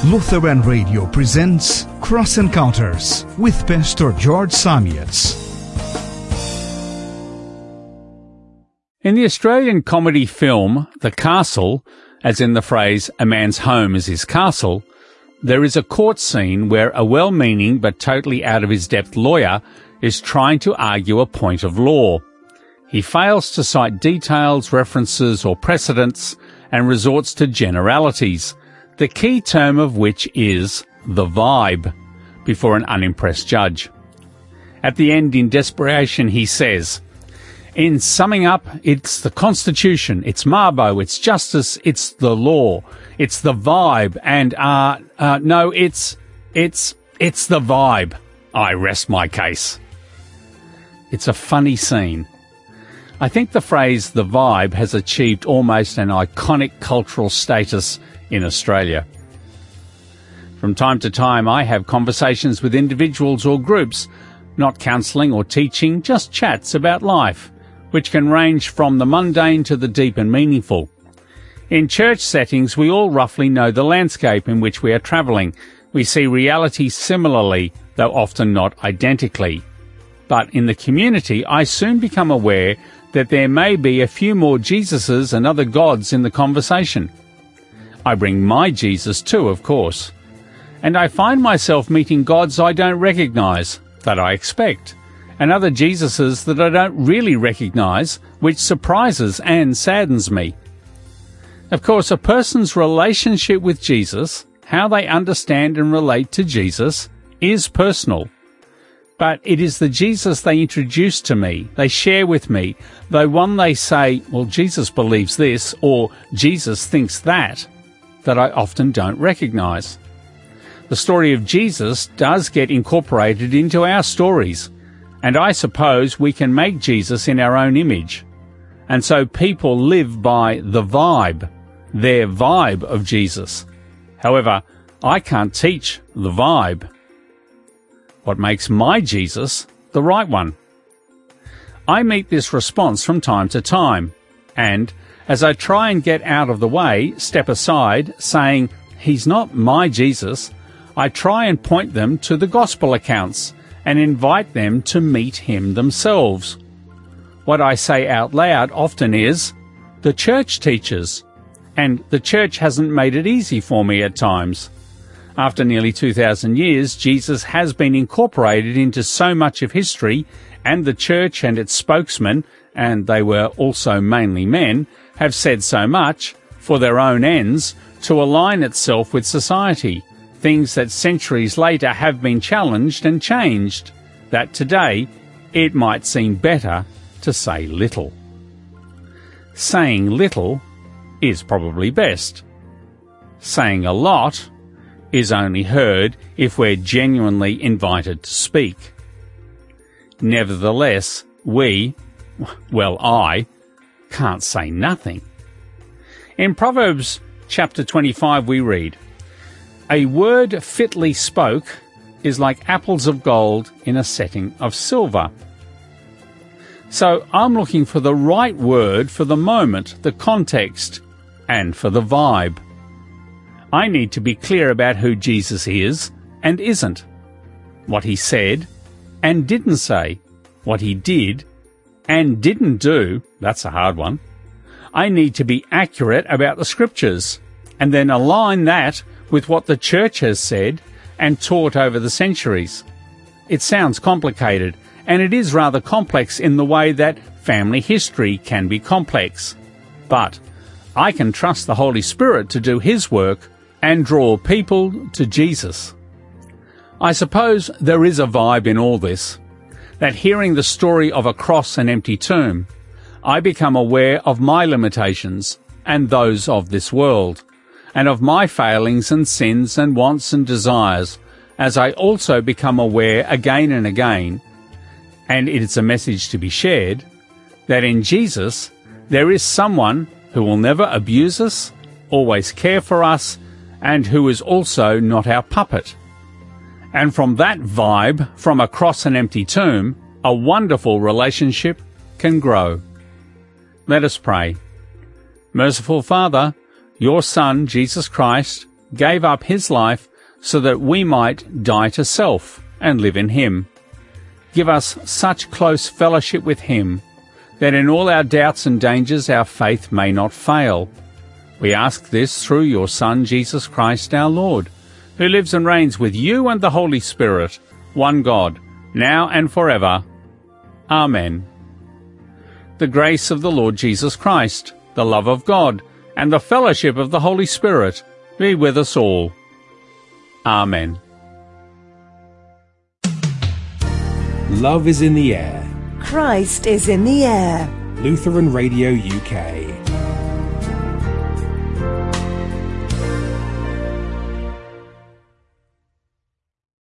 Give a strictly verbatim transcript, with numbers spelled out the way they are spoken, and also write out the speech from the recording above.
Lutheran Radio presents Cross Encounters with Pastor George Samietz. In the Australian comedy film The Castle, as in the phrase, a man's home is his castle, there is a court scene where a well-meaning but totally out-of-his-depth lawyer is trying to argue a point of law. He fails to cite details, references or precedents and resorts to generalities, the key term of which is the vibe, before an unimpressed judge. At the end, in desperation, he says, "In summing up, it's the Constitution, it's Mabo, it's justice, it's the law, it's the vibe, and, uh, uh, no, it's, it's, it's the vibe. I rest my case." It's a funny scene. I think the phrase the vibe has achieved almost an iconic cultural status in Australia. From time to time, I have conversations with individuals or groups, not counselling or teaching, just chats about life, which can range from the mundane to the deep and meaningful. In church settings, we all roughly know the landscape in which we are travelling. We see reality similarly, though often not identically. But in the community, I soon become aware that there may be a few more Jesuses and other gods in the conversation. I bring my Jesus too, of course. And I find myself meeting gods I don't recognise, that I expect, and other Jesuses that I don't really recognise, which surprises and saddens me. Of course, a person's relationship with Jesus, how they understand and relate to Jesus, is personal. But it is the Jesus they introduce to me, they share with me, the one they say, well, Jesus believes this, or Jesus thinks that, that I often don't recognise. The story of Jesus does get incorporated into our stories, and I suppose we can make Jesus in our own image. And so people live by the vibe, their vibe of Jesus. However, I can't teach the vibe. What makes my Jesus the right one? I meet this response from time to time, and as I try and get out of the way, step aside, saying, "He's not my Jesus," I try and point them to the gospel accounts and invite them to meet him themselves. What I say out loud often is, "The church teaches," and the church hasn't made it easy for me at times. After nearly two thousand years, Jesus has been incorporated into so much of history, and the church and its spokesmen, and they were also mainly men, have said so much, for their own ends, to align itself with society, things that centuries later have been challenged and changed, that today it might seem better to say little. Saying little is probably best. Saying a lot is only heard if we're genuinely invited to speak. Nevertheless, we, well, I, can't say nothing. In Proverbs chapter twenty-five we read, "A word fitly spoke is like apples of gold in a setting of silver." So I'm looking for the right word for the moment, the context, and for the vibe. I need to be clear about who Jesus is and isn't, what he said and didn't say, what he did and didn't do, that's a hard one. I need to be accurate about the scriptures and then align that with what the church has said and taught over the centuries. It sounds complicated, and it is rather complex in the way that family history can be complex. But I can trust the Holy Spirit to do his work and draw people to Jesus. I suppose there is a vibe in all this, that hearing the story of a cross and empty tomb, I become aware of my limitations and those of this world, and of my failings and sins and wants and desires, as I also become aware again and again, and it is a message to be shared, that in Jesus there is someone who will never abuse us, always care for us, and who is also not our puppet. And from that vibe, from a cross and empty tomb, a wonderful relationship can grow. Let us pray. Merciful Father, your Son, Jesus Christ, gave up his life so that we might die to self and live in him. Give us such close fellowship with him that in all our doubts and dangers our faith may not fail. We ask this through your Son, Jesus Christ our Lord, who lives and reigns with you and the Holy Spirit, one God, now and forever. Amen. The grace of the Lord Jesus Christ, the love of God, and the fellowship of the Holy Spirit be with us all. Amen. Love is in the air. Christ is in the air. Lutheran Radio U K.